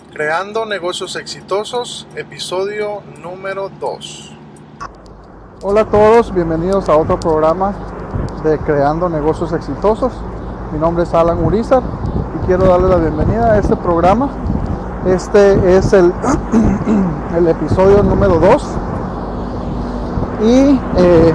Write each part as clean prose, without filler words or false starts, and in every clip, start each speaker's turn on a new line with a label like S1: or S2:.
S1: Creando negocios exitosos, episodio número 2.
S2: Hola a todos, bienvenidos a otro programa de Creando Negocios Exitosos. Mi nombre es Alan Urizar y quiero darle la bienvenida a este programa. Este es el episodio número 2 y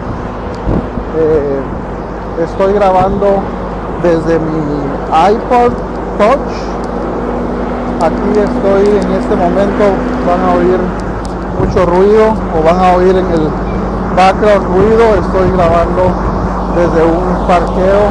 S2: estoy grabando desde mi iPod Touch. Aquí estoy en este momento, van a oír mucho ruido o van a oír en el background ruido. Estoy grabando desde un parqueo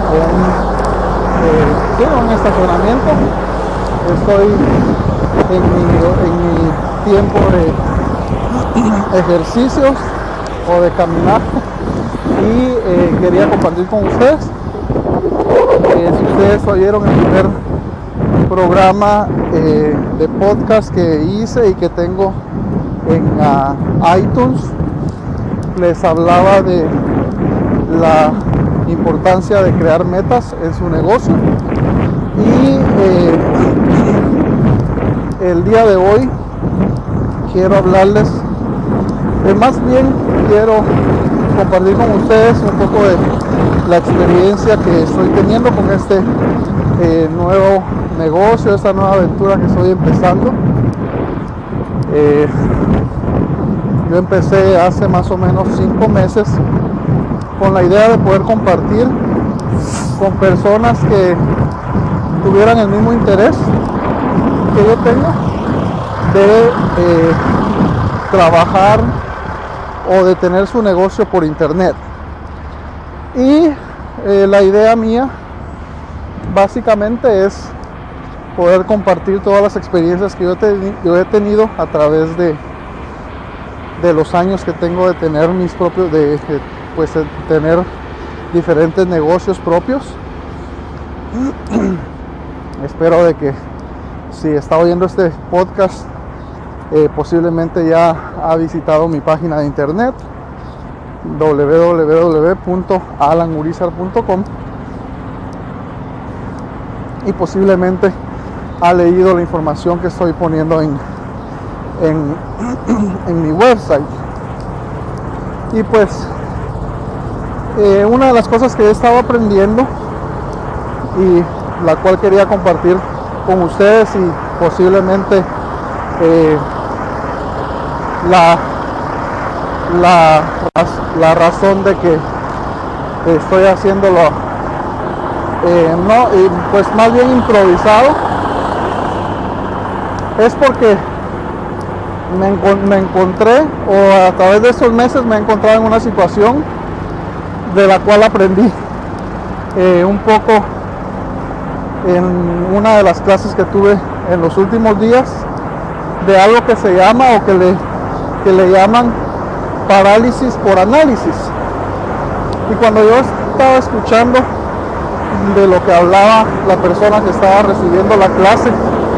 S2: o un estacionamiento. Estoy en mi tiempo de ejercicios o de caminar y quería compartir con ustedes. Si ustedes oyeron el primer programa de podcast que hice y que tengo en iTunes, les hablaba de la importancia de crear metas en su negocio y el día de hoy quiero hablarles más bien quiero compartir con ustedes un poco de la experiencia que estoy teniendo con este nuevo negocio, esta nueva aventura que estoy empezando. Yo empecé hace más o menos 5 meses con la idea de poder compartir con personas que tuvieran el mismo interés que yo tengo de trabajar o de tener su negocio por internet. Y la idea mía básicamente es poder compartir todas las experiencias que yo he tenido a través de los años que tengo de tener mis propios, de tener diferentes negocios propios. Espero de que si está oyendo este podcast, posiblemente ya ha visitado mi página de internet www.alanurizar.com y posiblemente ha leído la información que estoy poniendo en mi website. Y pues una de las cosas que he estado aprendiendo y la cual quería compartir con ustedes y posiblemente la razón de que estoy haciéndolo pues más bien improvisado es porque me encontré, o a través de estos meses me he encontrado en una situación de la cual aprendí un poco en una de las clases que tuve en los últimos días, de algo que se llama o que le llaman parálisis por análisis. Y cuando yo estaba escuchando de lo que hablaba la persona que estaba recibiendo la clase,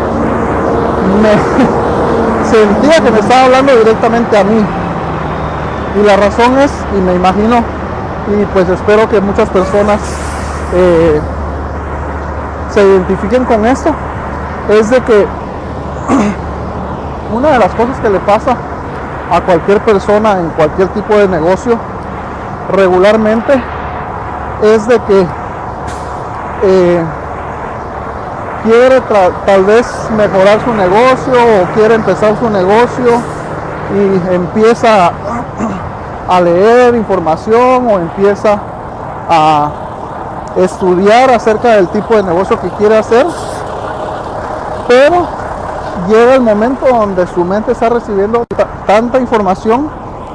S2: sentía que me estaba hablando directamente a mí. Y la razón es, y me imagino, y pues espero que muchas personas se identifiquen con esto, es de que una de las cosas que le pasa a cualquier persona en cualquier tipo de negocio regularmente es de que quiere tal vez mejorar su negocio o quiere empezar su negocio y empieza a leer información o empieza a estudiar acerca del tipo de negocio que quiere hacer, pero llega el momento donde su mente está recibiendo tanta información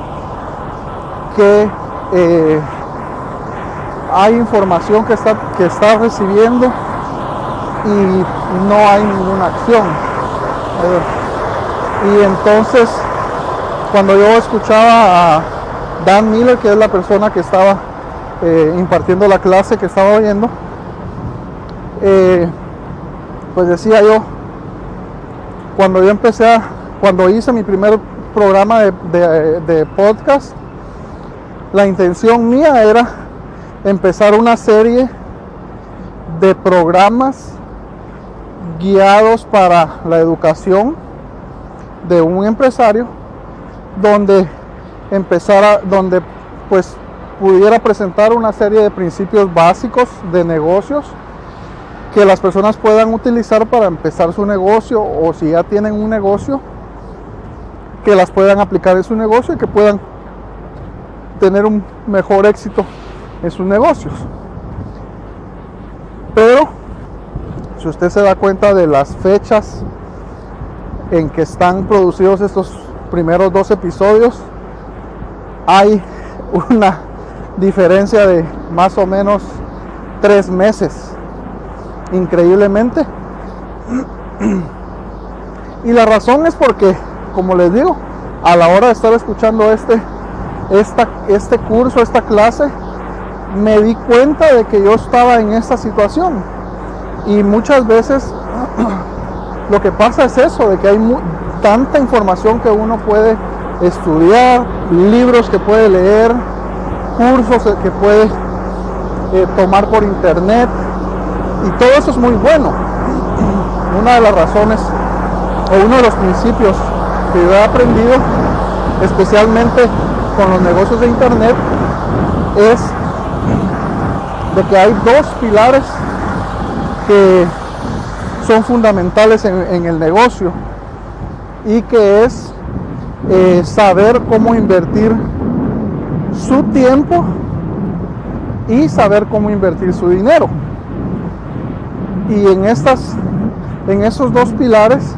S2: que hay información que está recibiendo y no hay ninguna acción. Y entonces, cuando yo escuchaba a Dan Miller, que es la persona que estaba impartiendo la clase que estaba oyendo, pues decía yo, cuando hice mi primer programa de podcast, la intención mía era empezar una serie de programas guiados para la educación de un empresario, donde pues pudiera presentar una serie de principios básicos de negocios que las personas puedan utilizar para empezar su negocio, o si ya tienen un negocio, que las puedan aplicar en su negocio y que puedan tener un mejor éxito en sus negocios. Pero si usted se da cuenta de las fechas en que están producidos estos primeros 2 episodios, hay una diferencia de más o menos 3 meses, increíblemente. Y la razón es porque, como les digo, a la hora de estar escuchando este curso, esta clase, me di cuenta de que yo estaba en esta situación. Y muchas veces lo que pasa es eso, de que hay tanta información que uno puede estudiar, libros que puede leer, cursos que puede tomar por internet, y todo eso es muy bueno. Una de las razones o uno de los principios que yo he aprendido, especialmente con los negocios de internet, es de que hay 2 pilares que son fundamentales en el negocio, y que es saber cómo invertir su tiempo y saber cómo invertir su dinero. Y en esos 2 pilares,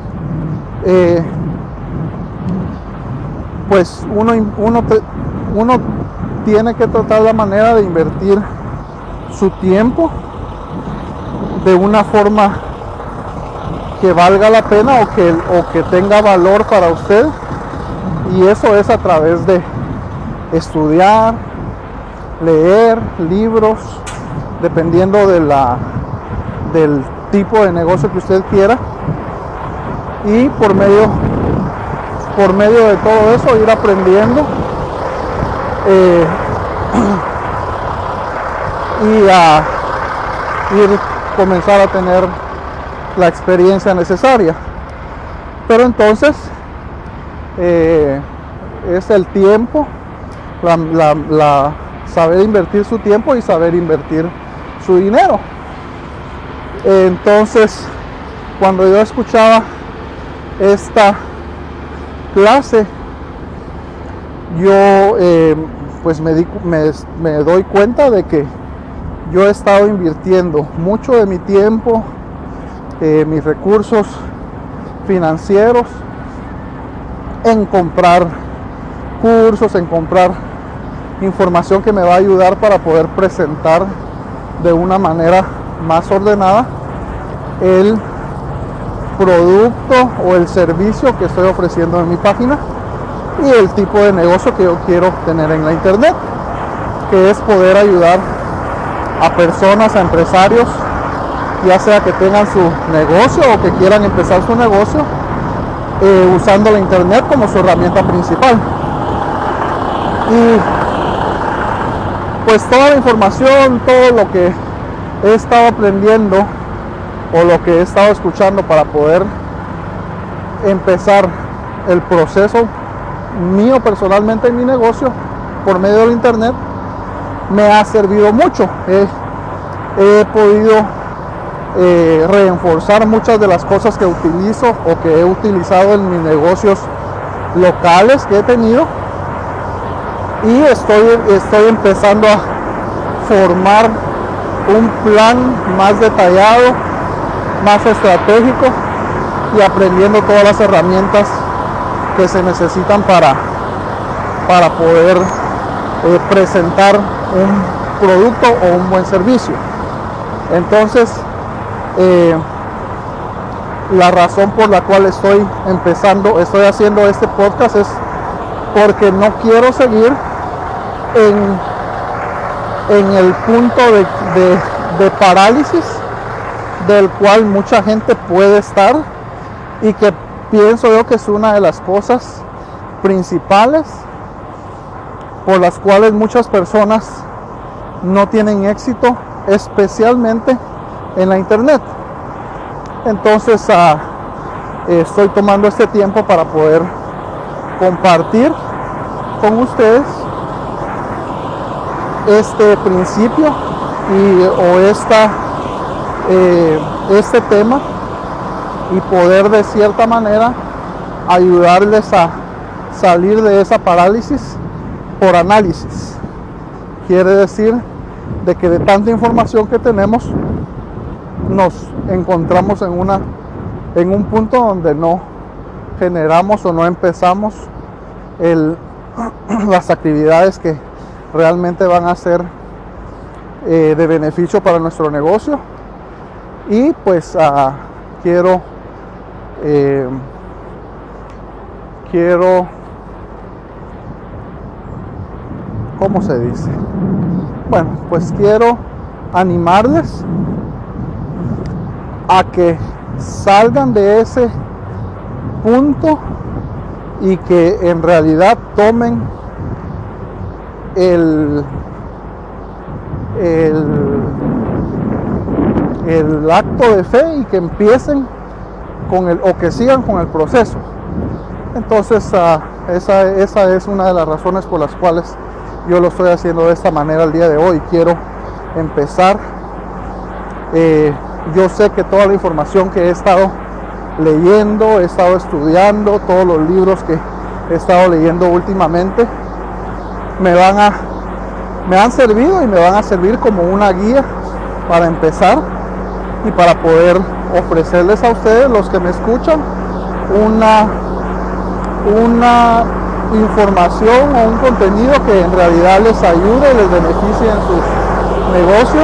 S2: pues uno tiene que tratar la manera de invertir su tiempo de una forma que valga la pena o que tenga valor para usted, y eso es a través de estudiar, leer libros, dependiendo del tipo de negocio que usted quiera, y por medio de todo eso ir aprendiendo y a comenzar a tener la experiencia necesaria. Pero entonces es el tiempo, saber invertir su tiempo y saber invertir su dinero. Entonces, cuando yo escuchaba esta clase, yo pues me doy cuenta de que yo he estado invirtiendo mucho de mi tiempo, mis recursos financieros, en comprar cursos, en comprar información que me va a ayudar para poder presentar de una manera más ordenada el producto o el servicio que estoy ofreciendo en mi página, y el tipo de negocio que yo quiero tener en la internet, que es poder ayudar a personas, a empresarios, ya sea que tengan su negocio o que quieran empezar su negocio, usando la internet como su herramienta principal. Y pues toda la información, todo lo que he estado aprendiendo o lo que he estado escuchando para poder empezar el proceso mío personalmente en mi negocio por medio del internet, me ha servido mucho. He podido reforzar muchas de las cosas que utilizo o que he utilizado en mis negocios locales que he tenido, y estoy empezando a formar un plan más detallado, más estratégico, y aprendiendo todas las herramientas que se necesitan para poder presentar un producto o un buen servicio. Entonces, la razón por la cual estoy haciendo este podcast es porque no quiero seguir en el punto de parálisis del cual mucha gente puede estar, y que pienso yo que es una de las cosas principales por las cuales muchas personas no tienen éxito, especialmente en la internet. Entonces estoy tomando este tiempo para poder compartir con ustedes este principio este tema, y poder de cierta manera ayudarles a salir de esa parálisis por análisis. Quiere decir de que de tanta información que tenemos nos encontramos en un punto donde no generamos o no empezamos las actividades que realmente van a ser de beneficio para nuestro negocio. Y pues quiero ¿cómo se dice? Bueno, pues quiero animarles a que salgan de ese punto y que en realidad tomen el acto de fe y que empiecen o que sigan con el proceso. Entonces esa es una de las razones por las cuales yo lo estoy haciendo de esta manera el día de hoy. Quiero empezar. Yo sé que toda la información que he estado leyendo, he estado estudiando, todos los libros que he estado leyendo últimamente me han servido y me van a servir como una guía para empezar y para poder ofrecerles a ustedes, los que me escuchan, una información o un contenido que en realidad les ayude, les beneficie en sus negocios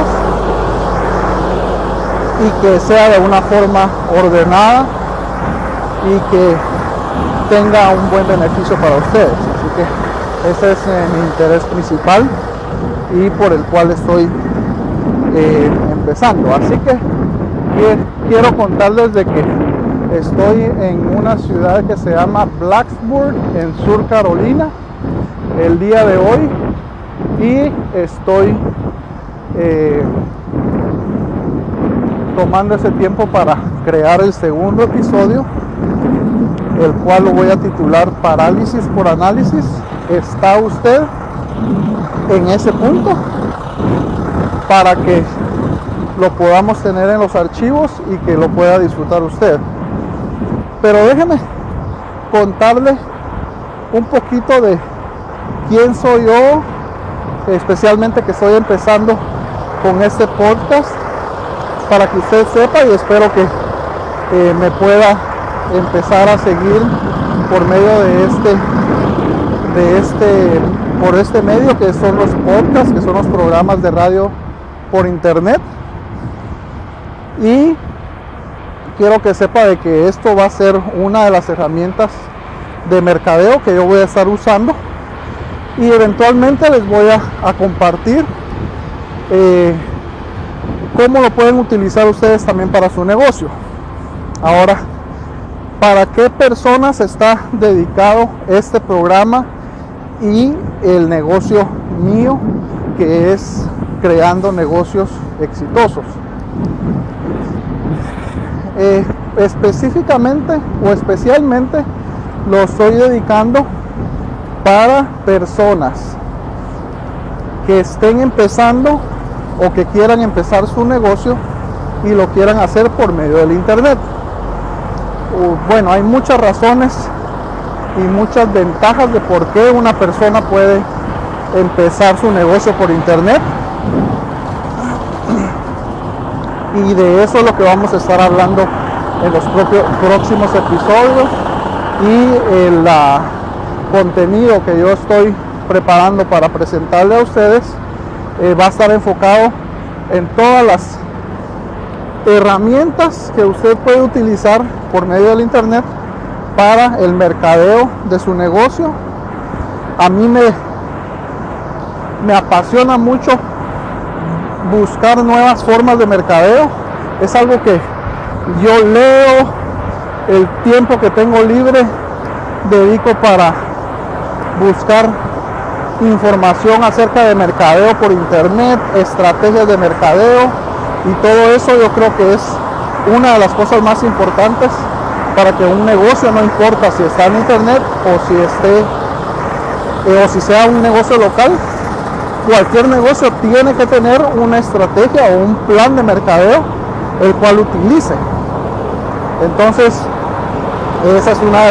S2: y que sea de una forma ordenada y que tenga un buen beneficio para ustedes. Así que ese es mi interés principal y por el cual estoy empezando. Así que quiero contarles de que estoy en una ciudad que se llama Blacksburg, en Sur Carolina, el día de hoy, y estoy tomando ese tiempo para crear el segundo episodio, el cual lo voy a titular Parálisis por Análisis. ¿Está usted en ese punto? Para que lo podamos tener en los archivos y que lo pueda disfrutar usted. Pero déjeme contarle un poquito de quién soy yo, especialmente que estoy empezando con este podcast, para que usted sepa, y espero que me pueda empezar a seguir por medio por este medio que son los podcasts, que son los programas de radio por internet. Y quiero que sepa de que esto va a ser una de las herramientas de mercadeo que yo voy a estar usando, y eventualmente les voy a compartir cómo lo pueden utilizar ustedes también para su negocio. Ahora, ¿para qué personas está dedicado este programa y el negocio mío, que es creando negocios exitosos? Específicamente o especialmente lo estoy dedicando para personas que estén empezando o que quieran empezar su negocio y lo quieran hacer por medio del internet. Bueno, hay muchas razones y muchas ventajas de por qué una persona puede empezar su negocio por internet, y de eso es lo que vamos a estar hablando en los próximos episodios, y el contenido que yo estoy preparando para presentarle a ustedes va a estar enfocado en todas las herramientas que usted puede utilizar por medio del internet para el mercadeo de su negocio. A mí me apasiona mucho buscar nuevas formas de mercadeo. Es algo que yo leo, el tiempo que tengo libre dedico para buscar información acerca de mercadeo por internet, estrategias de mercadeo, y todo eso yo creo que es una de las cosas más importantes para que un negocio, no importa si está en internet o si sea un negocio local, cualquier negocio tiene que tener una estrategia o un plan de mercadeo el cual utilice. Entonces, esa es una de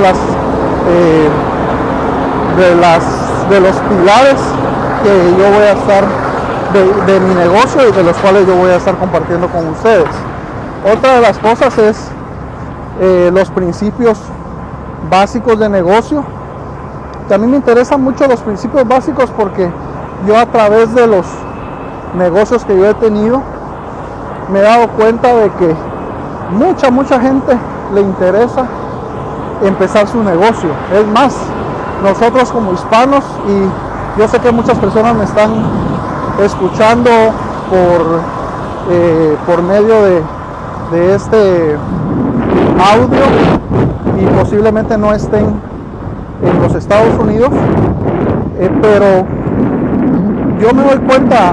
S2: los pilares que yo voy a estar de mi negocio y de los cuales yo voy a estar compartiendo con ustedes. Otra de las cosas es los principios básicos de negocio. Que a mí me interesan mucho los principios básicos porque yo, a través de los negocios que yo he tenido, me he dado cuenta de que mucha gente le interesa empezar su negocio. Es más, nosotros como hispanos, y yo sé que muchas personas me están escuchando por medio de este audio y posiblemente no estén en los Estados Unidos, pero yo me doy cuenta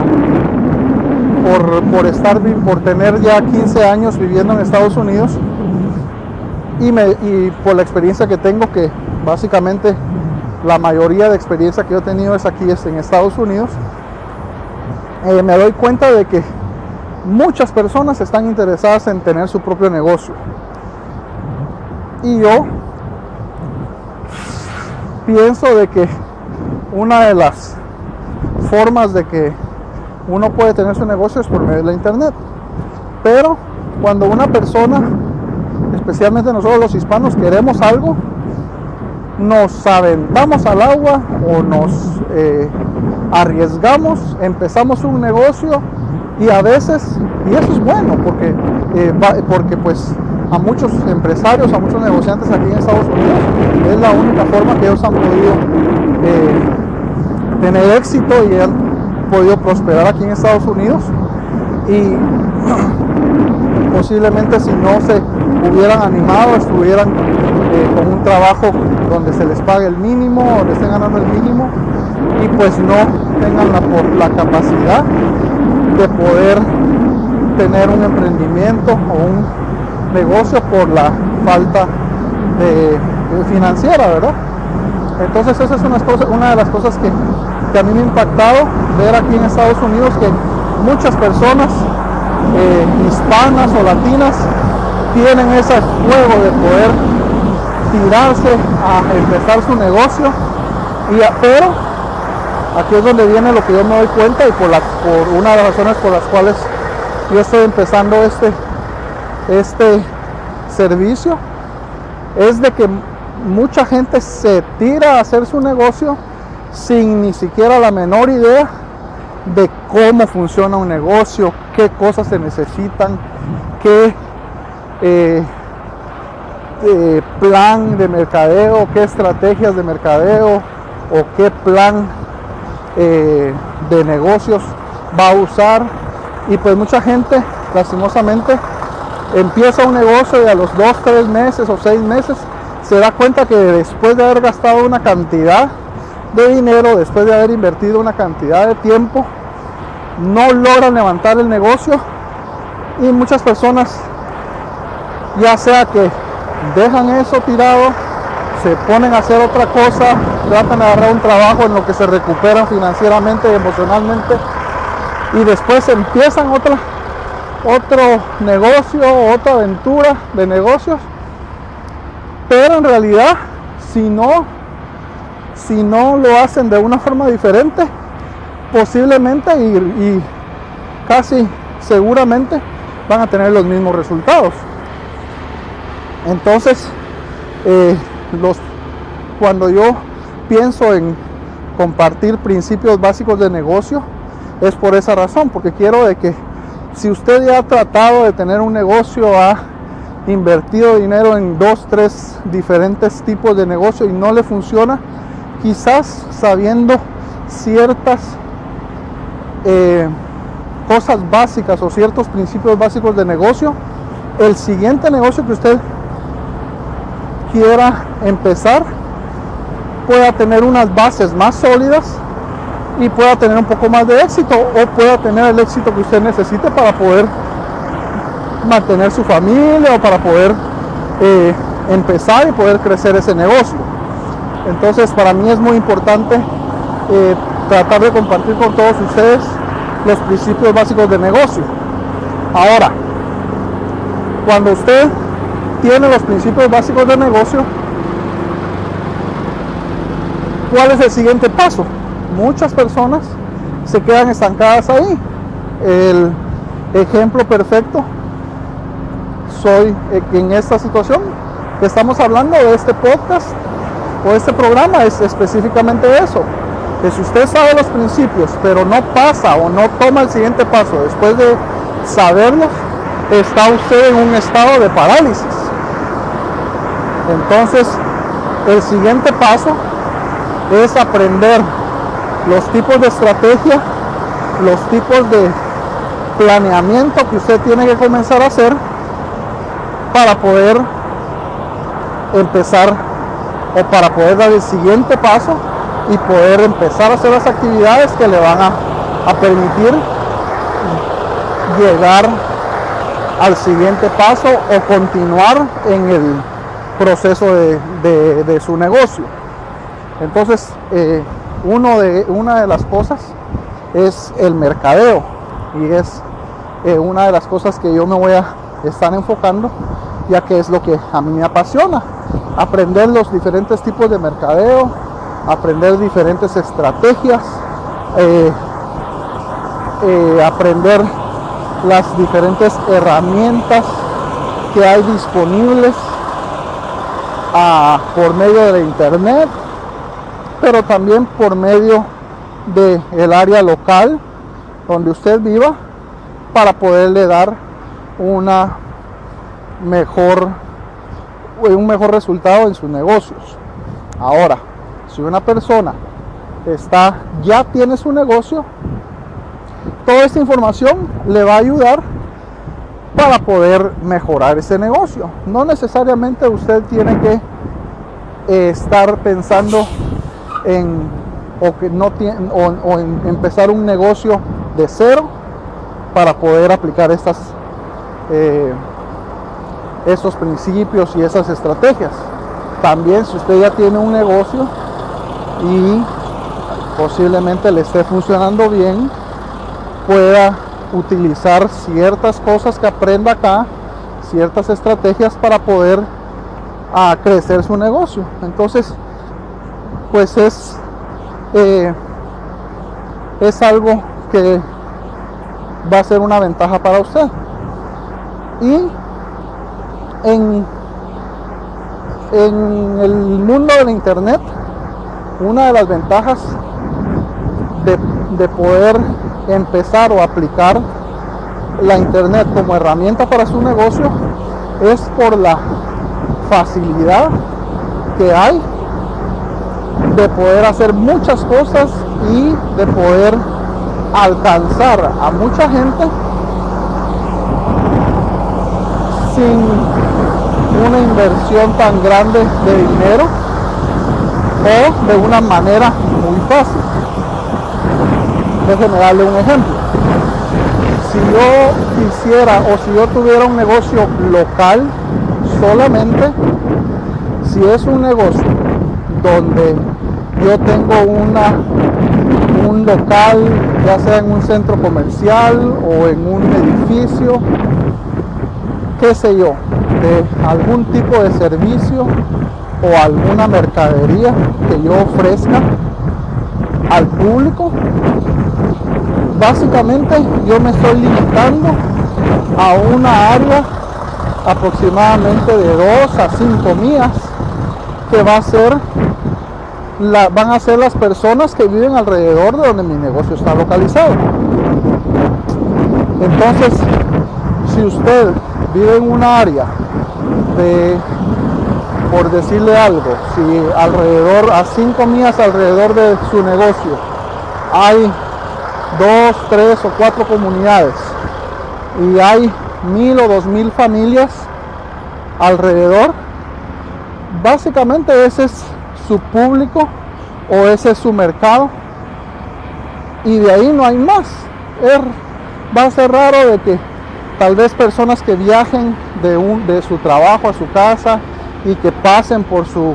S2: por tener ya 15 años viviendo en Estados Unidos y por la experiencia que tengo, que básicamente la mayoría de experiencia que yo he tenido es aquí en Estados Unidos, me doy cuenta de que muchas personas están interesadas en tener su propio negocio. Y yo pienso de que una de las formas de que uno puede tener su negocio es por medio de la internet. Pero cuando una persona, especialmente nosotros los hispanos, queremos algo, nos aventamos al agua o nos arriesgamos, empezamos un negocio, y a veces, y eso es bueno porque pues a muchos empresarios, a muchos negociantes aquí en Estados Unidos, es la única forma que ellos han podido tener éxito y han podido prosperar aquí en Estados Unidos. Y posiblemente, si no se hubieran animado, estuvieran con un trabajo donde se les pague el mínimo, donde estén ganando el mínimo, y pues no tengan la capacidad de poder tener un emprendimiento o un negocio por la falta de financiera, ¿verdad? Entonces esa es una de las cosas que a mí me ha impactado ver aquí en Estados Unidos, que muchas personas hispanas o latinas tienen ese juego de poder tirarse a empezar su negocio, pero aquí es donde viene lo que yo me doy cuenta, y por una de las razones por las cuales yo estoy empezando este servicio, es de que mucha gente se tira a hacer su negocio sin ni siquiera la menor idea de cómo funciona un negocio, qué cosas se necesitan, qué plan de mercadeo, qué estrategias de mercadeo o qué plan de negocios va a usar. Y pues mucha gente, lastimosamente, empieza un negocio y a los 2, 3 meses o 6 meses se da cuenta que después de haber gastado una cantidad de dinero, después de haber invertido una cantidad de tiempo, no logran levantar el negocio. Y muchas personas, ya sea que dejan eso tirado, se ponen a hacer otra cosa, tratan de agarrar un trabajo en lo que se recuperan financieramente y emocionalmente, y después empiezan otro negocio, otra aventura de negocios. Pero en realidad, si no lo hacen de una forma diferente, posiblemente y casi seguramente van a tener los mismos resultados. Entonces, cuando yo pienso en compartir principios básicos de negocio, es por esa razón, porque quiero de que si usted ya ha tratado de tener un negocio, ha invertido dinero en 2, 3 diferentes tipos de negocio y no le funciona, quizás sabiendo ciertas cosas básicas o ciertos principios básicos de negocio, el siguiente negocio que usted quiera empezar pueda tener unas bases más sólidas y pueda tener un poco más de éxito, o pueda tener el éxito que usted necesite para poder mantener su familia o para poder empezar y poder crecer ese negocio. Entonces para mí es muy importante tratar de compartir con todos ustedes los principios básicos de negocio. Ahora, cuando usted tiene los principios básicos de negocio, ¿cuál es el siguiente paso? Muchas personas se quedan estancadas ahí. El ejemplo perfecto soy en esta situación que estamos hablando de este podcast o este programa, es específicamente eso, que si usted sabe los principios pero no pasa o no toma el siguiente paso después de saberlos, está usted en un estado de parálisis. Entonces el siguiente paso es aprender los tipos de estrategia, los tipos de planeamiento que usted tiene que comenzar a hacer para poder empezar o para poder dar el siguiente paso y poder empezar a hacer las actividades que le van a permitir llegar al siguiente paso o continuar en el proceso de su negocio. Entonces una de las cosas es el mercadeo, y es una de las cosas que yo me voy a estar enfocando, ya que es lo que a mí me apasiona: aprender los diferentes tipos de mercadeo, aprender diferentes estrategias, aprender las diferentes herramientas que hay disponibles por medio de la internet, pero también por medio del área local donde usted viva, para poderle dar un mejor resultado en sus negocios. Ahora, si una persona ya tiene su negocio, toda esta información le va a ayudar para poder mejorar ese negocio. No necesariamente usted tiene que estar pensando en empezar un negocio de cero para poder aplicar esos principios y esas estrategias. También, si usted ya tiene un negocio y posiblemente le esté funcionando bien, pueda utilizar ciertas cosas que aprenda acá, ciertas estrategias para poder crecer su negocio. Entonces, pues es algo que va a ser una ventaja para usted. Y en el mundo de la internet, una de las ventajas de poder empezar o aplicar la internet como herramienta para su negocio es por la facilidad que hay de poder hacer muchas cosas y de poder alcanzar a mucha gente sin una inversión tan grande de dinero o de una manera muy fácil. Déjeme darle un ejemplo. Si yo quisiera o si yo tuviera un negocio local solamente, si es un negocio donde yo tengo un local, ya sea en un centro comercial o en un edificio, qué sé yo, de algún tipo de servicio o alguna mercadería que yo ofrezca al público, básicamente yo me estoy limitando a una área aproximadamente de 2 a 5 millas que van a ser las personas que viven alrededor de donde mi negocio está localizado. Entonces, si usted vive en un área por decirle algo, si alrededor, a 5 millas alrededor de su negocio hay 2, 3 o 4 comunidades y hay 1000 o 2000 familias alrededor, básicamente ese es su público o ese es su mercado, y de ahí no hay más. Va a ser raro de que tal vez personas que viajen de su trabajo a su casa y que pasen por su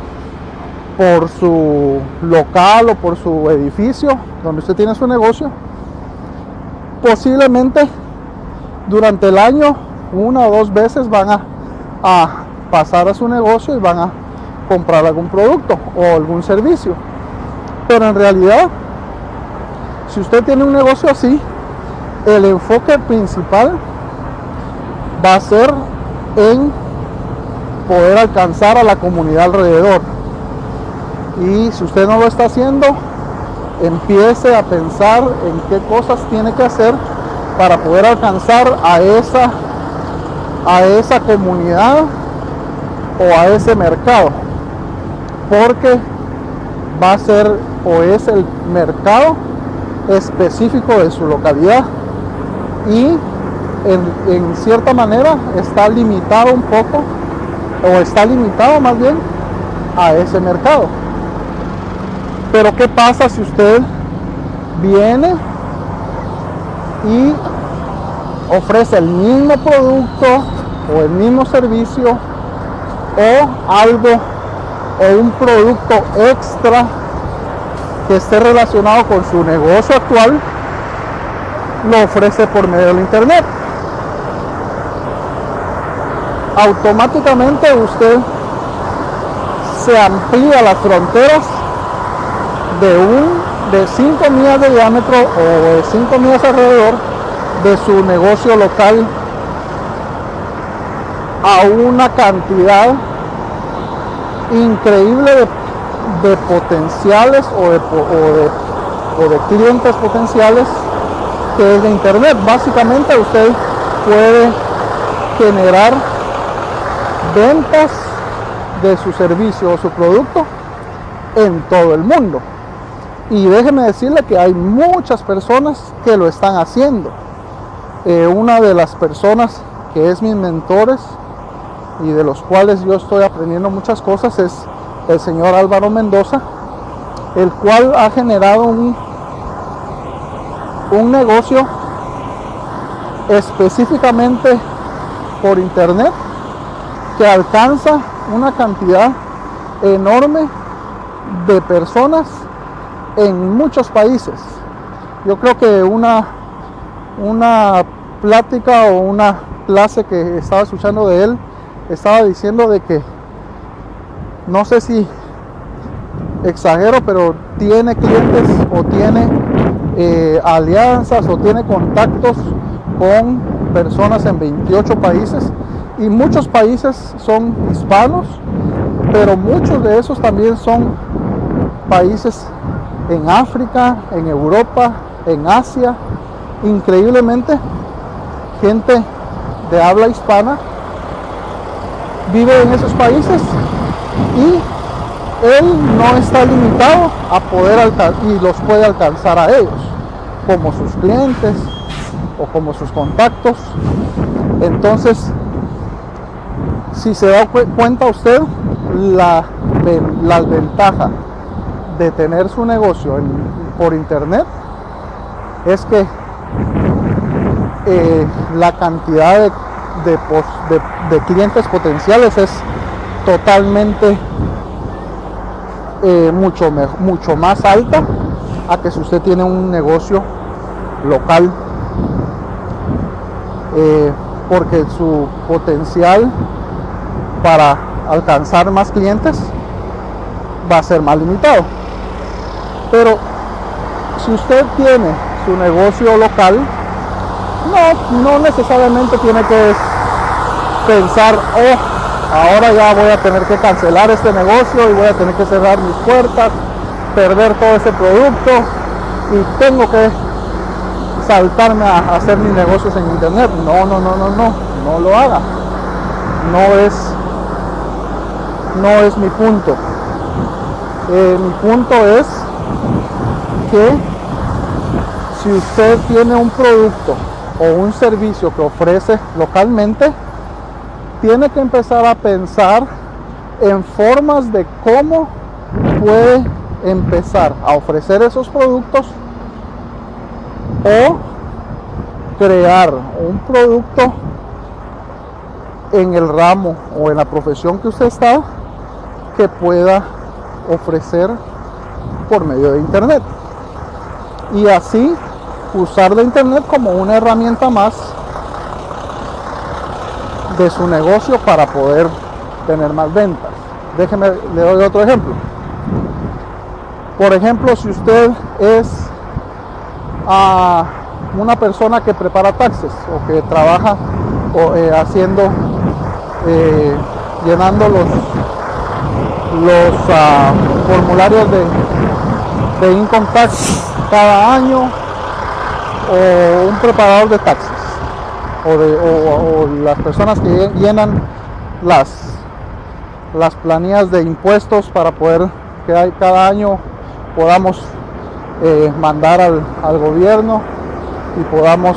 S2: local o por su edificio donde usted tiene su negocio, posiblemente durante el año 1 o 2 veces van a pasar a su negocio y van a comprar algún producto o algún servicio. Pero en realidad, si usted tiene un negocio así, el enfoque principal va a ser en poder alcanzar a la comunidad alrededor. Y si usted no lo está haciendo, empiece a pensar en qué cosas tiene que hacer para poder alcanzar a esa comunidad o a ese mercado, porque va a ser o es el mercado específico de su localidad y en cierta manera está limitado un poco, o está limitado más bien a ese mercado. Pero ¿qué pasa si usted viene y ofrece el mismo producto o el mismo servicio o algo o un producto extra que esté relacionado con su negocio actual, lo ofrece por medio del internet? Automáticamente usted se amplía las fronteras de 5 millas de diámetro o de 5 millas alrededor de su negocio local a una cantidad increíble de potenciales o de clientes potenciales, que es de internet. Básicamente usted puede generar ventas de su servicio o su producto en todo el mundo. Y déjeme decirle que hay muchas personas que lo están haciendo. Una de las personas que es mis mentores y de los cuales yo estoy aprendiendo muchas cosas es el señor Álvaro Mendoza, el cual ha generado un negocio específicamente por internet que alcanza una cantidad enorme de personas en muchos países. Yo creo que una plática o una clase que estaba escuchando de él estaba diciendo de que, no sé si exagero, pero tiene clientes o tiene alianzas o tiene contactos con personas en 28 países, y muchos países son hispanos, pero muchos de esos también son países en África, en Europa, en Asia. Increíblemente, gente de habla hispana vive en esos países y él no está limitado a poder y los puede alcanzar a ellos como sus clientes o como sus contactos. Entonces, si se da cuenta usted, las ventajas de tener su negocio por internet es que la cantidad de clientes potenciales es totalmente mucho más alta a que si usted tiene un negocio local, porque su potencial para alcanzar más clientes va a ser más limitado. Pero si usted tiene su negocio local, no necesariamente tiene que pensar, ahora ya voy a tener que cancelar este negocio y voy a tener que cerrar mis puertas, perder todo ese producto y tengo que saltarme a hacer mis negocios en internet. No lo haga. No es mi punto. Mi punto es que si usted tiene un producto o un servicio que ofrece localmente, tiene que empezar a pensar en formas de cómo puede empezar a ofrecer esos productos o crear un producto en el ramo o en la profesión que usted está, que pueda ofrecer por medio de internet, y así usar la internet como una herramienta más de su negocio para poder tener más ventas. Déjeme, le doy otro ejemplo. Por ejemplo, si usted es una persona que prepara taxes o que trabaja llenando los formularios de income tax cada año, o un preparador de taxes, o las personas que llenan las planillas de impuestos para poder que cada año podamos mandar al gobierno y podamos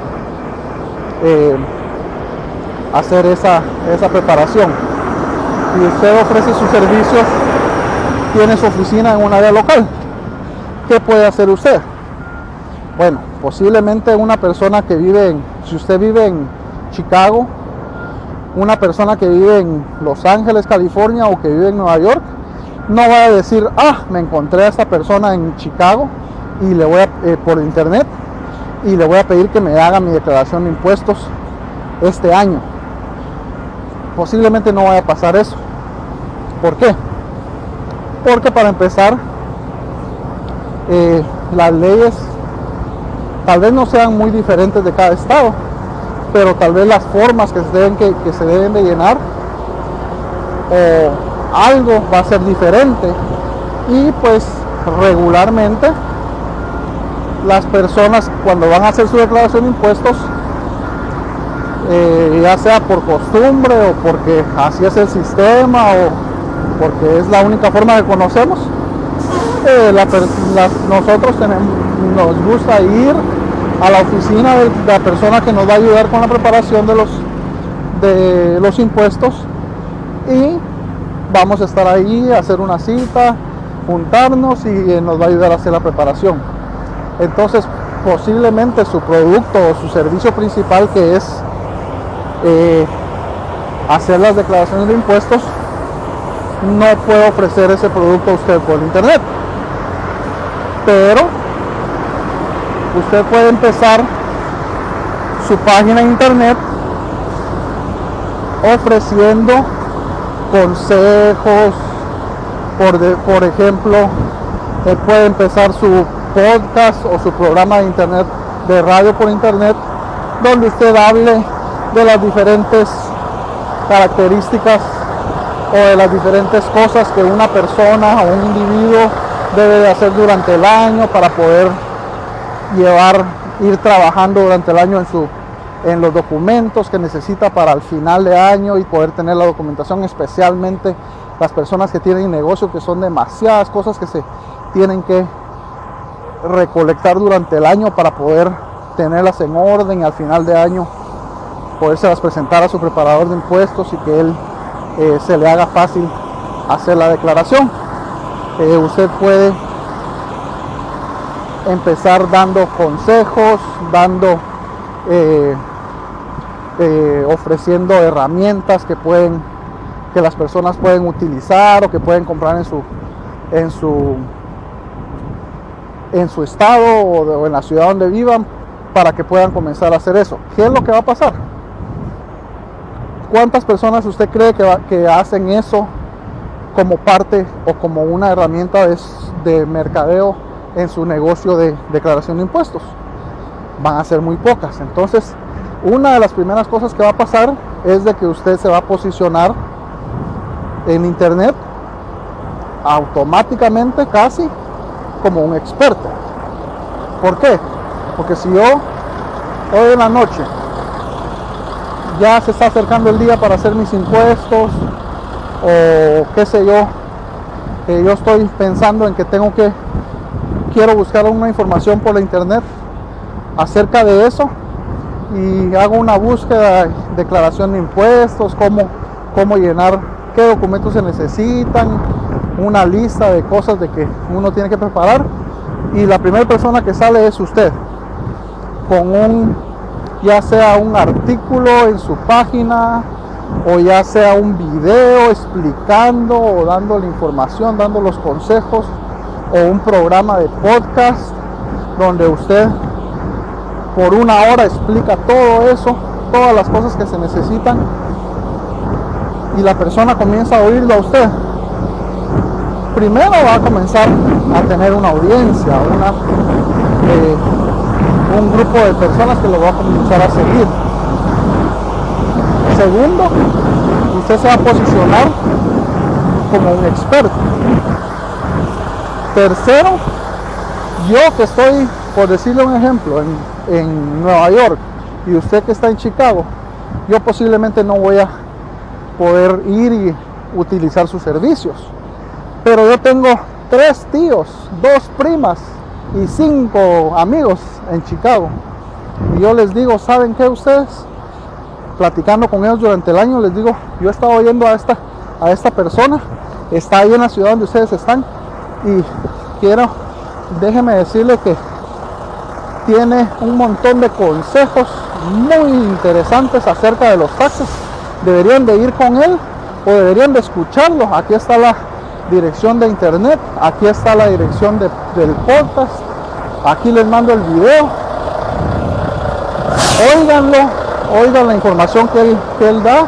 S2: hacer esa preparación. Y usted ofrece sus servicios, tiene su oficina en un área local. ¿Qué puede hacer usted? Bueno, posiblemente una persona que si usted vive en Chicago, una persona que vive en Los Ángeles, California, o que vive en Nueva York, no va a decir, me encontré a esta persona en Chicago y le voy por internet, y le voy a pedir que me haga mi declaración de impuestos este año. Posiblemente no vaya a pasar eso. ¿Por qué? Porque, para empezar, las leyes tal vez no sean muy diferentes de cada estado, pero tal vez las formas que se deben de llenar, o algo va a ser diferente, y pues regularmente las personas, cuando van a hacer su declaración de impuestos, ya sea por costumbre o porque así es el sistema o porque es la única forma que conocemos, nosotros nos gusta ir a la oficina de la persona que nos va a ayudar con la preparación de los impuestos, y vamos a estar ahí, a hacer una cita, juntarnos, y nos va a ayudar a hacer la preparación. Entonces, posiblemente su producto o su servicio principal, que es hacer las declaraciones de impuestos, no puede ofrecer ese producto a usted por internet, pero usted puede empezar su página en internet ofreciendo consejos. Por ejemplo, él puede empezar su podcast o su programa de internet, de radio por internet, donde usted hable de las diferentes características o de las diferentes cosas que una persona o un individuo debe de hacer durante el año para poder ir trabajando durante el año en los documentos que necesita para el final de año, y poder tener la documentación, especialmente las personas que tienen negocio, que son demasiadas cosas que se tienen que recolectar durante el año para poder tenerlas en orden, y al final de año podérselas presentar a su preparador de impuestos y que él se le haga fácil hacer la declaración. Usted puede empezar dando consejos, ofreciendo herramientas que las personas pueden utilizar o que pueden comprar en su estado o en la ciudad donde vivan, para que puedan comenzar a hacer eso. ¿Qué es lo que va a pasar? ¿Cuántas personas usted cree que hacen eso como parte o como una herramienta de mercadeo en su negocio de declaración de impuestos? Van a ser muy pocas. Entonces, una de las primeras cosas que va a pasar es de que usted se va a posicionar en internet automáticamente, casi como un experto. ¿Por qué? Porque si yo hoy en la noche ya se está acercando el día para hacer mis impuestos, o qué sé yo, que yo estoy pensando en que quiero buscar una información por la internet acerca de eso, y hago una búsqueda de declaración de impuestos, cómo llenar, qué documentos se necesitan, una lista de cosas de que uno tiene que preparar, y la primera persona que sale es usted, con ya sea un artículo en su página, o ya sea un video explicando o dando la información, dando los consejos, o un programa de podcast donde usted por una hora explica todo eso, todas las cosas que se necesitan, y la persona comienza a oírlo a usted. Primero va a comenzar a tener una audiencia, un grupo de personas que lo va a comenzar a seguir. Segundo, usted se va a posicionar como un experto. Tercero, yo que estoy, por decirle un ejemplo, en Nueva York, y usted que está en Chicago, yo posiblemente no voy a poder ir y utilizar sus servicios. Pero yo tengo 3 tíos, 2 primas y 5 amigos en Chicago. Y yo les digo, ¿saben qué? Ustedes, platicando con ellos durante el año, les digo, yo he estado oyendo a esta persona, está ahí en la ciudad donde ustedes están, y déjeme decirle que tiene un montón de consejos muy interesantes acerca de los taxes. Deberían de ir con él o deberían de escucharlo. Aquí está la dirección de internet, aquí está la dirección del podcast, aquí les mando el video. Óiganlo, oigan la información que él da.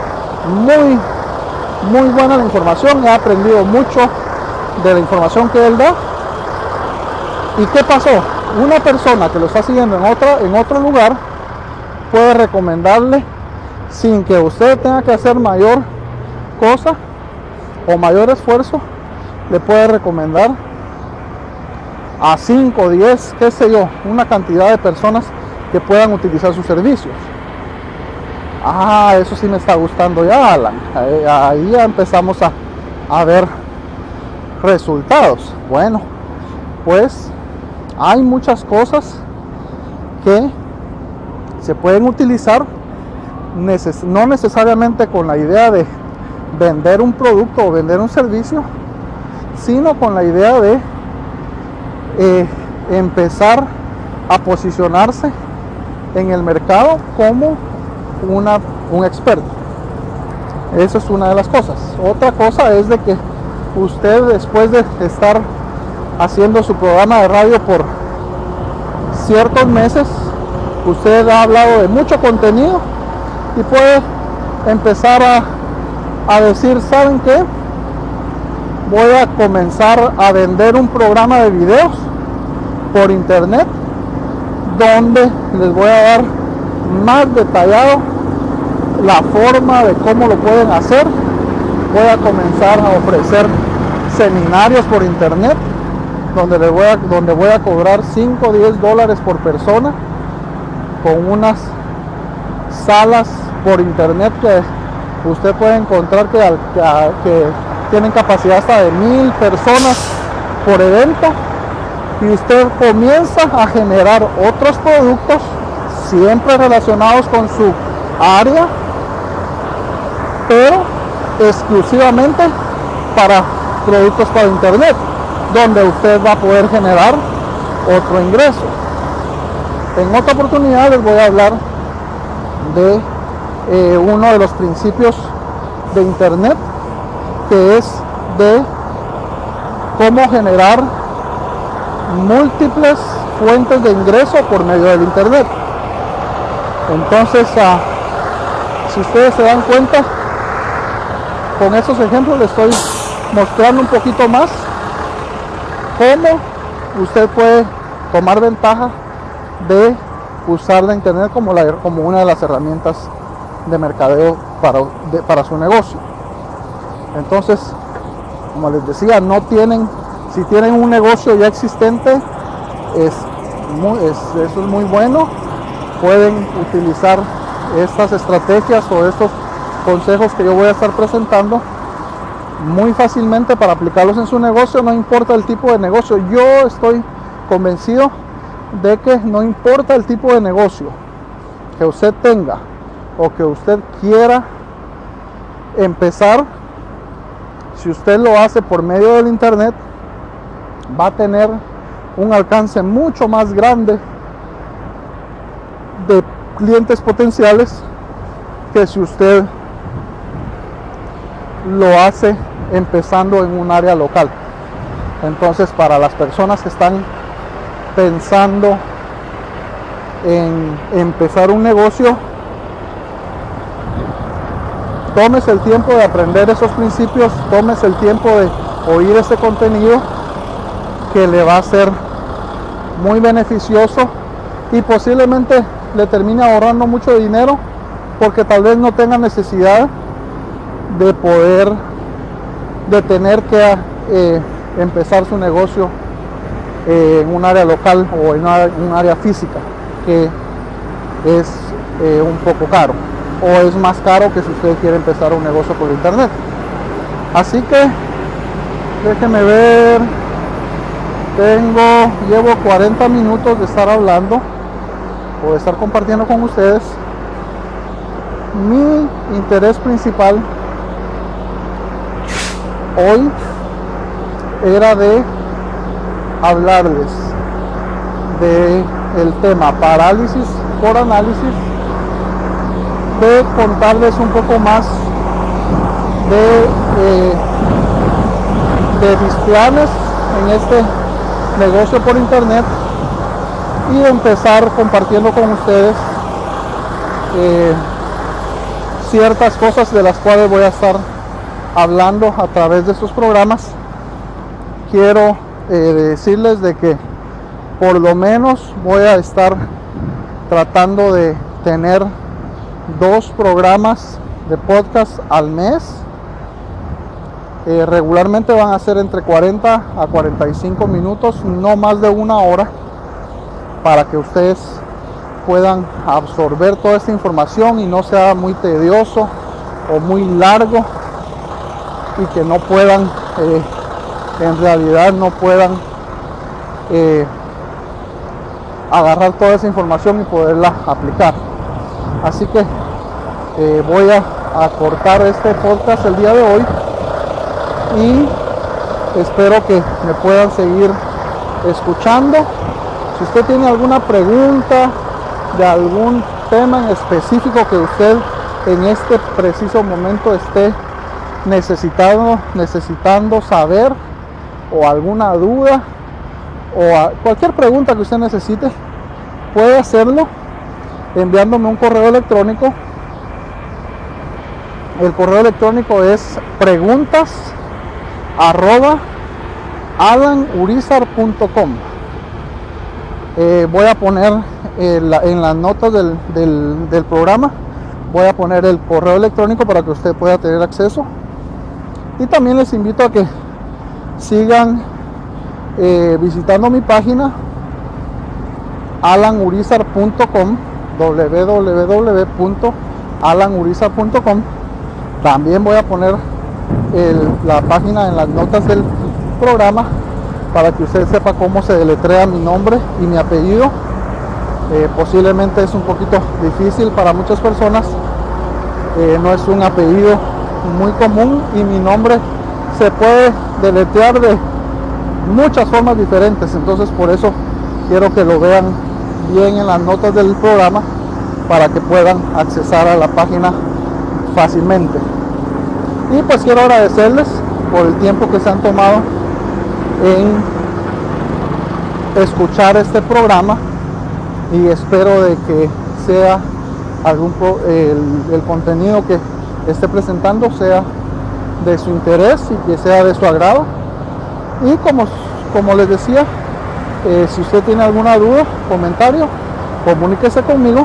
S2: Muy buena la información, he aprendido mucho de la información que él da. ¿Y qué pasó? Una persona que lo está siguiendo en otro lugar puede recomendarle, sin que usted tenga que hacer mayor cosa o mayor esfuerzo, le puede recomendar a 5, 10, qué sé yo, una cantidad de personas que puedan utilizar sus servicios. Eso sí me está gustando ya, Alan. Ahí ya empezamos a ver resultados. Bueno, pues hay muchas cosas que se pueden utilizar, no necesariamente con la idea de vender un producto o vender un servicio, sino con la idea de empezar a posicionarse en el mercado como un experto. Eso es una de las cosas. Otra cosa es de que usted, después de estar haciendo su programa de radio por ciertos meses, usted ha hablado de mucho contenido y puede empezar a decir, ¿saben qué? Voy a comenzar a vender un programa de videos por internet donde les voy a dar más detallado la forma de cómo lo pueden hacer. Voy a comenzar a ofrecer seminarios por internet donde voy a cobrar 5 o 10 dólares por persona, con unas salas por internet que usted puede encontrar que tienen capacidad hasta de 1000 personas por evento, y usted comienza a generar otros productos siempre relacionados con su área, pero exclusivamente para productos para internet, donde usted va a poder generar otro ingreso. En otra oportunidad les voy a hablar de uno de los principios de internet, que es de cómo generar múltiples fuentes de ingreso por medio del internet. Entonces, si ustedes se dan cuenta, con esos ejemplos les estoy mostrando un poquito más cómo usted puede tomar ventaja de usar la internet como una de las herramientas de mercadeo para su negocio. Entonces, como les decía, si tienen un negocio ya existente, eso es muy bueno. Pueden utilizar estas estrategias o estos consejos que yo voy a estar presentando muy fácilmente para aplicarlos en su negocio, no importa el tipo de negocio. Yo estoy convencido de que no importa el tipo de negocio que usted tenga o que usted quiera empezar, si usted lo hace por medio del internet, va a tener un alcance mucho más grande de clientes potenciales que si usted lo hace empezando en un área local. Entonces, para las personas que están pensando en empezar un negocio, tómese el tiempo de aprender esos principios, tómese el tiempo de oír ese contenido que le va a ser muy beneficioso y posiblemente le termine ahorrando mucho dinero, porque tal vez no tenga necesidad de tener que empezar su negocio en un área local o en un área física, que es un poco caro, o es más caro que si usted quiere empezar un negocio por internet. Así que déjenme ver, llevo 40 minutos de estar hablando o de estar compartiendo con ustedes. Mi interés principal hoy era de hablarles de el tema parálisis por análisis, de contarles un poco más de mis planes en este negocio por internet y de empezar compartiendo con ustedes ciertas cosas de las cuales voy a estar hablando a través de estos programas. Quiero decirles de que por lo menos voy a estar tratando de tener 2 programas de podcast al mes. Regularmente van a ser entre 40 a 45 minutos, no más de 1 hora, para que ustedes puedan absorber toda esta información y no sea muy tedioso o muy largo, y que no puedan en realidad no puedan agarrar toda esa información y poderla aplicar. Así que voy a cortar este podcast el día de hoy y espero que me puedan seguir escuchando. Si usted tiene alguna pregunta de algún tema en específico que usted en este preciso momento esté necesitando saber, o alguna duda, o cualquier pregunta que usted necesite, puede hacerlo enviándome un correo electrónico. El correo electrónico es preguntas@alanurizar.com. Voy a poner en las notas del programa, voy a poner el correo electrónico para que usted pueda tener acceso. Y también les invito a que sigan visitando mi página alanurizar.com, www.alanurizar.com. También voy a poner la página en las notas del programa para que usted sepa cómo se deletrea mi nombre y mi apellido. Posiblemente es un poquito difícil para muchas personas, no es un apellido muy común y mi nombre se puede deletrear de muchas formas diferentes. Entonces, por eso quiero que lo vean bien en las notas del programa para que puedan accesar a la página fácilmente. Y pues quiero agradecerles por el tiempo que se han tomado en escuchar este programa, y espero de que sea el contenido que esté presentando sea de su interés y que sea de su agrado. Y como les decía, si usted tiene alguna duda, comentario, comuníquese conmigo.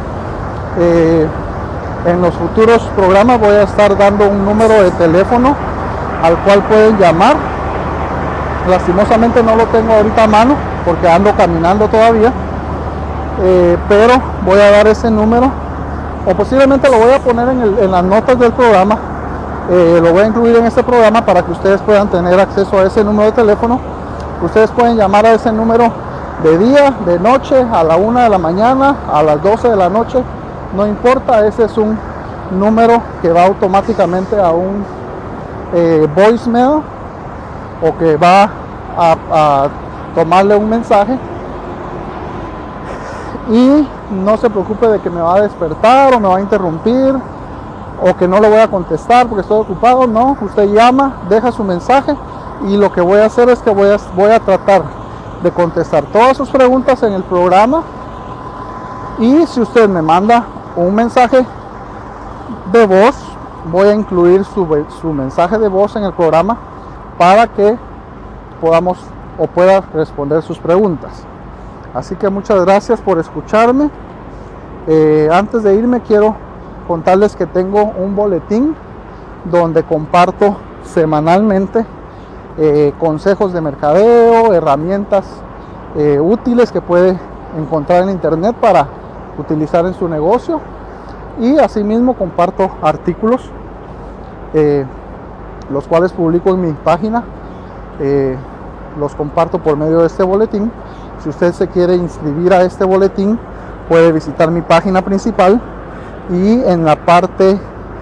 S2: En los futuros programas voy a estar dando un número de teléfono al cual pueden llamar. Lastimosamente no lo tengo ahorita a mano porque ando caminando todavía, pero voy a dar ese número, o posiblemente lo voy a poner en las notas del programa. Lo voy a incluir en este programa para que ustedes puedan tener acceso a ese número de teléfono. Ustedes pueden llamar a ese número de día, de noche, a la 1 de la mañana, a las 12 de la noche, no importa. Ese es un número que va automáticamente a un voicemail, o que va a tomarle un mensaje, y no se preocupe de que me va a despertar o me va a interrumpir o que no le voy a contestar porque estoy ocupado. No, usted llama, deja su mensaje y lo que voy a hacer es que voy a tratar de contestar todas sus preguntas en el programa. Y si usted me manda un mensaje de voz, voy a incluir su mensaje de voz en el programa para que podamos o pueda responder sus preguntas. Así que muchas gracias por escucharme. Antes de irme quiero contarles que tengo un boletín donde comparto semanalmente consejos de mercadeo, herramientas útiles que puede encontrar en internet para utilizar en su negocio, y asimismo comparto artículos los cuales publico en mi página. Los comparto por medio de este boletín. Si usted se quiere inscribir a este boletín, puede visitar mi página principal y en la parte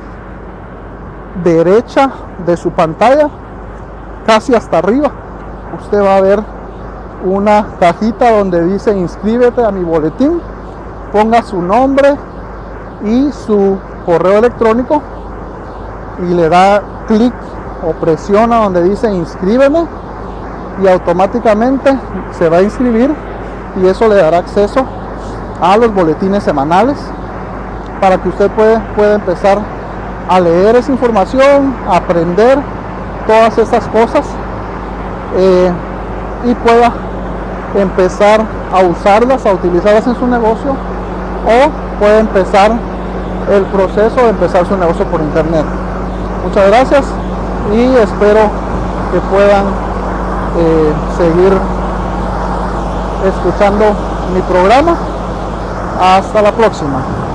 S2: derecha de su pantalla, casi hasta arriba, usted va a ver una cajita donde dice inscríbete a mi boletín. Ponga su nombre y su correo electrónico y le da clic o presiona donde dice inscríbeme y automáticamente se va a inscribir, y eso le dará acceso a los boletines semanales para que usted pueda empezar a leer esa información, a aprender todas estas cosas y pueda empezar a usarlas, a utilizarlas en su negocio, o puede empezar el proceso de empezar su negocio por internet. Muchas gracias y espero que puedan seguir escuchando mi programa. Hasta la próxima.